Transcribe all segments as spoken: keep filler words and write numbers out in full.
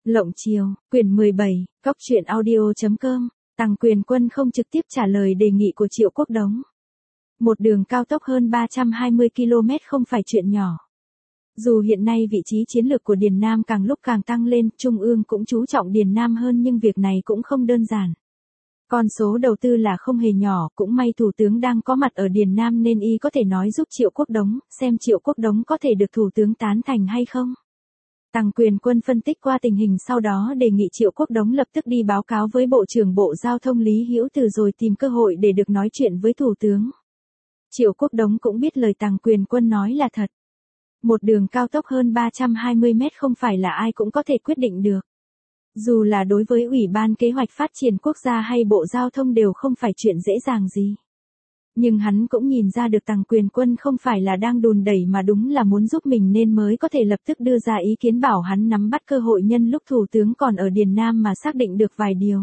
Lộng Chiều, quyển mười bảy, cóc truyện audio chấm com, Tằng Quyền Quân không trực tiếp trả lời đề nghị của Triệu Quốc Đống. Một đường cao tốc hơn ba trăm hai mươi ki lô mét không phải chuyện nhỏ. Dù hiện nay vị trí chiến lược của Điền Nam càng lúc càng tăng lên, Trung ương cũng chú trọng Điền Nam hơn nhưng việc này cũng không đơn giản. Con số đầu tư là không hề nhỏ, cũng may Thủ tướng đang có mặt ở Điền Nam nên y có thể nói giúp Triệu Quốc Đống, xem Triệu Quốc Đống có thể được Thủ tướng tán thành hay không. Tằng Quyền Quân phân tích qua tình hình sau đó đề nghị Triệu Quốc Đống lập tức đi báo cáo với Bộ trưởng Bộ Giao thông Lý Hữu Từ rồi tìm cơ hội để được nói chuyện với Thủ tướng. Triệu Quốc Đống cũng biết lời Tằng Quyền Quân nói là thật. Một đường cao tốc hơn ba trăm hai mươi mét không phải là ai cũng có thể quyết định được. Dù là đối với Ủy ban Kế hoạch Phát triển Quốc gia hay Bộ Giao thông đều không phải chuyện dễ dàng gì. Nhưng hắn cũng nhìn ra được Tằng Quyền Quân không phải là đang đùn đẩy mà đúng là muốn giúp mình nên mới có thể lập tức đưa ra ý kiến bảo hắn nắm bắt cơ hội nhân lúc Thủ tướng còn ở Điền Nam mà xác định được vài điều.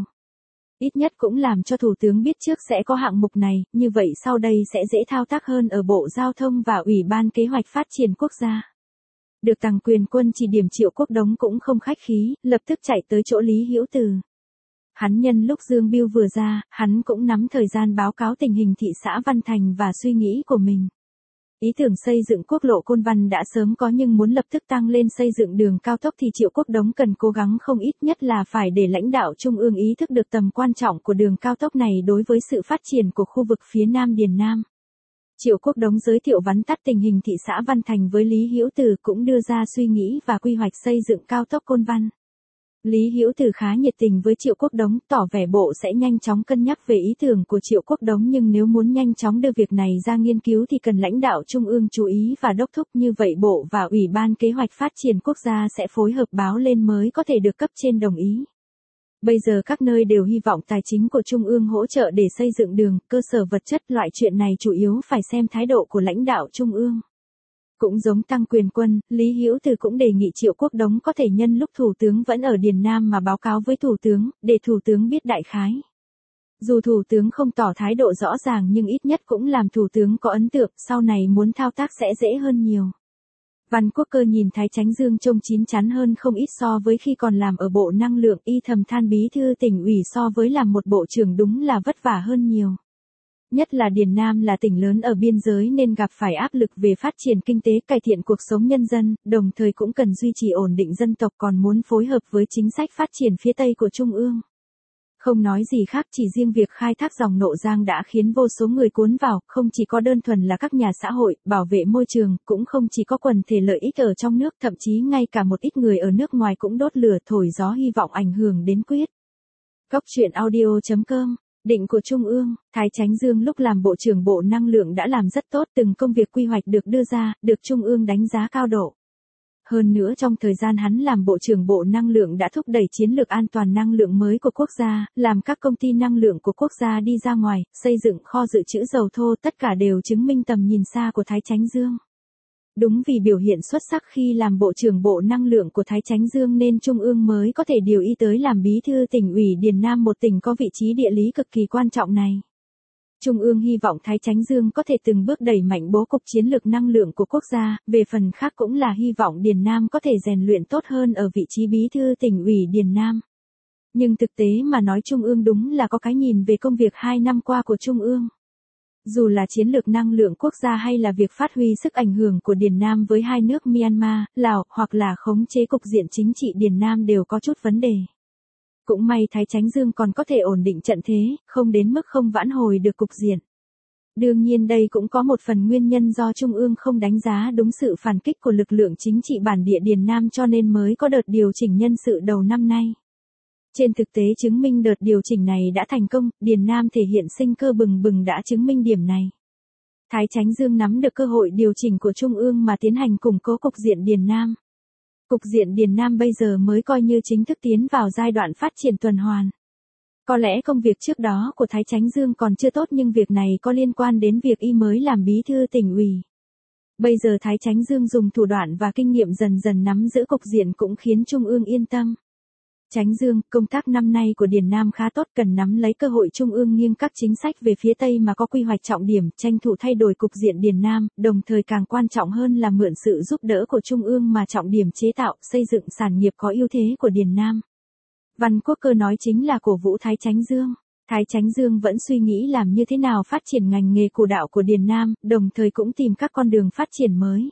Ít nhất cũng làm cho Thủ tướng biết trước sẽ có hạng mục này, như vậy sau đây sẽ dễ thao tác hơn ở Bộ Giao thông và Ủy ban Kế hoạch Phát triển Quốc gia. Được Tằng Quyền Quân chỉ điểm, Triệu Quốc Đống cũng không khách khí, lập tức chạy tới chỗ Lý Hữu Từ. Hắn nhân lúc Dương Bưu vừa ra, hắn cũng nắm thời gian báo cáo tình hình thị xã Văn Thành và suy nghĩ của mình. Ý tưởng xây dựng quốc lộ Côn Văn đã sớm có nhưng muốn lập tức tăng lên xây dựng đường cao tốc thì Triệu Quốc Đống cần cố gắng không ít, nhất là phải để lãnh đạo Trung ương ý thức được tầm quan trọng của đường cao tốc này đối với sự phát triển của khu vực phía Nam Điền Nam. Triệu Quốc Đống giới thiệu vắn tắt tình hình thị xã Văn Thành với Lý Hữu Từ cũng đưa ra suy nghĩ và quy hoạch xây dựng cao tốc Côn Văn. Lý Hữu Từ khá nhiệt tình với Triệu Quốc Đống, tỏ vẻ bộ sẽ nhanh chóng cân nhắc về ý tưởng của Triệu Quốc Đống nhưng nếu muốn nhanh chóng đưa việc này ra nghiên cứu thì cần lãnh đạo Trung ương chú ý và đốc thúc, như vậy Bộ và Ủy ban Kế hoạch Phát triển Quốc gia sẽ phối hợp báo lên mới có thể được cấp trên đồng ý. Bây giờ các nơi đều hy vọng tài chính của Trung ương hỗ trợ để xây dựng đường, cơ sở vật chất, loại chuyện này chủ yếu phải xem thái độ của lãnh đạo Trung ương. Cũng giống Tằng Quyền Quân, Lý Hữu Từ cũng đề nghị Triệu Quốc Đống có thể nhân lúc Thủ tướng vẫn ở Điền Nam mà báo cáo với Thủ tướng, để Thủ tướng biết đại khái. Dù Thủ tướng không tỏ thái độ rõ ràng nhưng ít nhất cũng làm Thủ tướng có ấn tượng, sau này muốn thao tác sẽ dễ hơn nhiều. Văn Quốc Cơ nhìn Thái Chánh Dương trông chín chắn hơn không ít so với khi còn làm ở Bộ Năng lượng, y thầm than bí thư tỉnh ủy so với làm một bộ trưởng đúng là vất vả hơn nhiều. Nhất là Điền Nam là tỉnh lớn ở biên giới nên gặp phải áp lực về phát triển kinh tế, cải thiện cuộc sống nhân dân, đồng thời cũng cần duy trì ổn định dân tộc, còn muốn phối hợp với chính sách phát triển phía Tây của Trung ương. Không nói gì khác, chỉ riêng việc khai thác dòng Nộ Giang đã khiến vô số người cuốn vào, không chỉ có đơn thuần là các nhà xã hội, bảo vệ môi trường, cũng không chỉ có quần thể lợi ích ở trong nước, thậm chí ngay cả một ít người ở nước ngoài cũng đốt lửa thổi gió hy vọng ảnh hưởng đến quyết. cóc truyện audio chấm com. Định của Trung ương, Thái Chánh Dương lúc làm Bộ trưởng Bộ Năng lượng đã làm rất tốt, từng công việc quy hoạch được đưa ra, được Trung ương đánh giá cao độ. Hơn nữa trong thời gian hắn làm Bộ trưởng Bộ Năng lượng đã thúc đẩy chiến lược an toàn năng lượng mới của quốc gia, làm các công ty năng lượng của quốc gia đi ra ngoài, xây dựng kho dự trữ dầu thô, tất cả đều chứng minh tầm nhìn xa của Thái Chánh Dương. Đúng vì biểu hiện xuất sắc khi làm Bộ trưởng Bộ Năng lượng của Thái Chánh Dương nên Trung ương mới có thể điều y tới làm bí thư tỉnh ủy Điền Nam, một tỉnh có vị trí địa lý cực kỳ quan trọng này. Trung ương hy vọng Thái Chánh Dương có thể từng bước đẩy mạnh bố cục chiến lược năng lượng của quốc gia, về phần khác cũng là hy vọng Điền Nam có thể rèn luyện tốt hơn ở vị trí bí thư tỉnh ủy Điền Nam. Nhưng thực tế mà nói Trung ương đúng là có cái nhìn về công việc hai năm qua của Trung ương. Dù là chiến lược năng lượng quốc gia hay là việc phát huy sức ảnh hưởng của Điền Nam với hai nước Myanmar, Lào, hoặc là khống chế cục diện chính trị Điền Nam đều có chút vấn đề. Cũng may Thái Chánh Dương còn có thể ổn định trận thế, không đến mức không vãn hồi được cục diện. Đương nhiên đây cũng có một phần nguyên nhân do Trung ương không đánh giá đúng sự phản kích của lực lượng chính trị bản địa Điền Nam cho nên mới có đợt điều chỉnh nhân sự đầu năm nay. Trên thực tế chứng minh đợt điều chỉnh này đã thành công, Điền Nam thể hiện sinh cơ bừng bừng đã chứng minh điểm này. Thái Chánh Dương nắm được cơ hội điều chỉnh của Trung ương mà tiến hành củng cố cục diện Điền Nam. Cục diện Điền Nam bây giờ mới coi như chính thức tiến vào giai đoạn phát triển tuần hoàn. Có lẽ công việc trước đó của Thái Chánh Dương còn chưa tốt nhưng việc này có liên quan đến việc y mới làm bí thư tỉnh ủy. Bây giờ Thái Chánh Dương dùng thủ đoạn và kinh nghiệm dần dần nắm giữ cục diện cũng khiến Trung ương yên tâm. Chánh Dương, công tác năm nay của Điền Nam khá tốt, cần nắm lấy cơ hội trung ương nghiêng các chính sách về phía Tây mà có quy hoạch trọng điểm, tranh thủ thay đổi cục diện Điền Nam, đồng thời càng quan trọng hơn là mượn sự giúp đỡ của trung ương mà trọng điểm chế tạo, xây dựng sản nghiệp có ưu thế của Điền Nam. Văn Quốc Cơ nói chính là cổ vũ Thái Chánh Dương. Thái Chánh Dương vẫn suy nghĩ làm như thế nào phát triển ngành nghề cổ đạo của Điền Nam, đồng thời cũng tìm các con đường phát triển mới.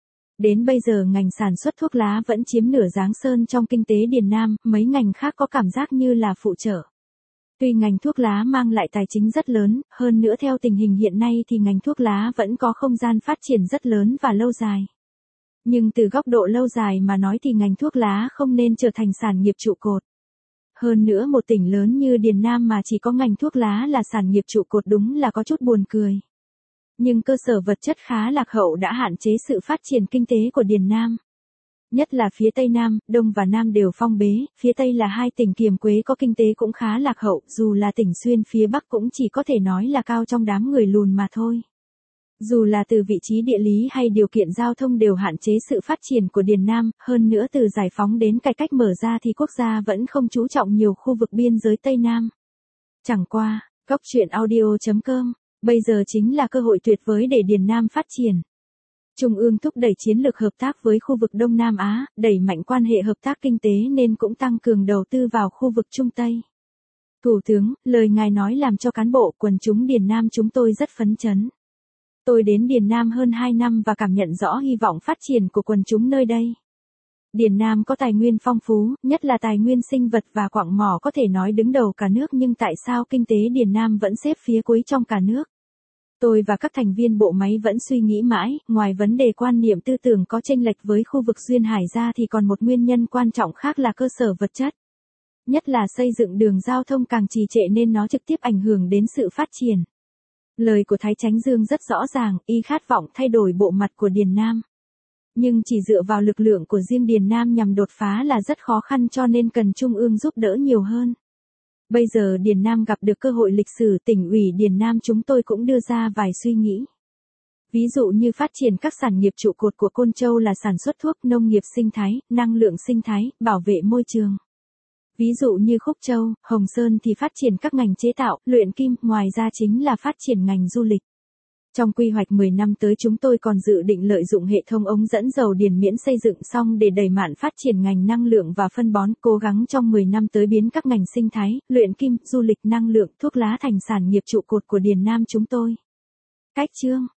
Đến bây giờ ngành sản xuất thuốc lá vẫn chiếm nửa giáng sơn trong kinh tế Điền Nam, mấy ngành khác có cảm giác như là phụ trợ. Tuy ngành thuốc lá mang lại tài chính rất lớn, hơn nữa theo tình hình hiện nay thì ngành thuốc lá vẫn có không gian phát triển rất lớn và lâu dài. Nhưng từ góc độ lâu dài mà nói thì ngành thuốc lá không nên trở thành sản nghiệp trụ cột. Hơn nữa một tỉnh lớn như Điền Nam mà chỉ có ngành thuốc lá là sản nghiệp trụ cột đúng là có chút buồn cười. Nhưng cơ sở vật chất khá lạc hậu đã hạn chế sự phát triển kinh tế của Điền Nam. Nhất là phía Tây Nam, Đông và Nam đều phong bế, phía Tây là hai tỉnh kiềm quế có kinh tế cũng khá lạc hậu, dù là tỉnh Xuyên phía Bắc cũng chỉ có thể nói là cao trong đám người lùn mà thôi. Dù là từ vị trí địa lý hay điều kiện giao thông đều hạn chế sự phát triển của Điền Nam, hơn nữa từ giải phóng đến cải cách mở ra thì quốc gia vẫn không chú trọng nhiều khu vực biên giới Tây Nam. Chẳng qua, góc chuyện audio chấm com, bây giờ chính là cơ hội tuyệt vời để Điền Nam phát triển. Trung ương thúc đẩy chiến lược hợp tác với khu vực Đông Nam Á, đẩy mạnh quan hệ hợp tác kinh tế nên cũng tăng cường đầu tư vào khu vực Trung Tây. Thủ tướng, lời ngài nói làm cho cán bộ quần chúng Điền Nam chúng tôi rất phấn chấn. Tôi đến Điền Nam hơn hai năm và cảm nhận rõ hy vọng phát triển của quần chúng nơi đây. Điền Nam có tài nguyên phong phú, nhất là tài nguyên sinh vật và quặng mỏ có thể nói đứng đầu cả nước, nhưng tại sao kinh tế Điền Nam vẫn xếp phía cuối trong cả nước? Tôi và các thành viên bộ máy vẫn suy nghĩ mãi, ngoài vấn đề quan niệm tư tưởng có chênh lệch với khu vực duyên hải ra thì còn một nguyên nhân quan trọng khác là cơ sở vật chất. Nhất là xây dựng đường giao thông càng trì trệ nên nó trực tiếp ảnh hưởng đến sự phát triển. Lời của Thái Chánh Dương rất rõ ràng, y khát vọng thay đổi bộ mặt của Điền Nam. Nhưng chỉ dựa vào lực lượng của riêng Điền Nam nhằm đột phá là rất khó khăn, cho nên cần Trung ương giúp đỡ nhiều hơn. Bây giờ Điền Nam gặp được cơ hội lịch sử, tỉnh ủy Điền Nam chúng tôi cũng đưa ra vài suy nghĩ. Ví dụ như phát triển các sản nghiệp trụ cột của Côn Châu là sản xuất thuốc, nông nghiệp sinh thái, năng lượng sinh thái, bảo vệ môi trường. Ví dụ như Khúc Châu, Hồng Sơn thì phát triển các ngành chế tạo, luyện kim, ngoài ra chính là phát triển ngành du lịch. Trong quy hoạch mười năm tới chúng tôi còn dự định lợi dụng hệ thống ống dẫn dầu Điền Miễn xây dựng xong để đẩy mạnh phát triển ngành năng lượng và phân bón, cố gắng trong mười năm tới biến các ngành sinh thái, luyện kim, du lịch, năng lượng, thuốc lá thành sản nghiệp trụ cột của Điền Nam chúng tôi. Cách chương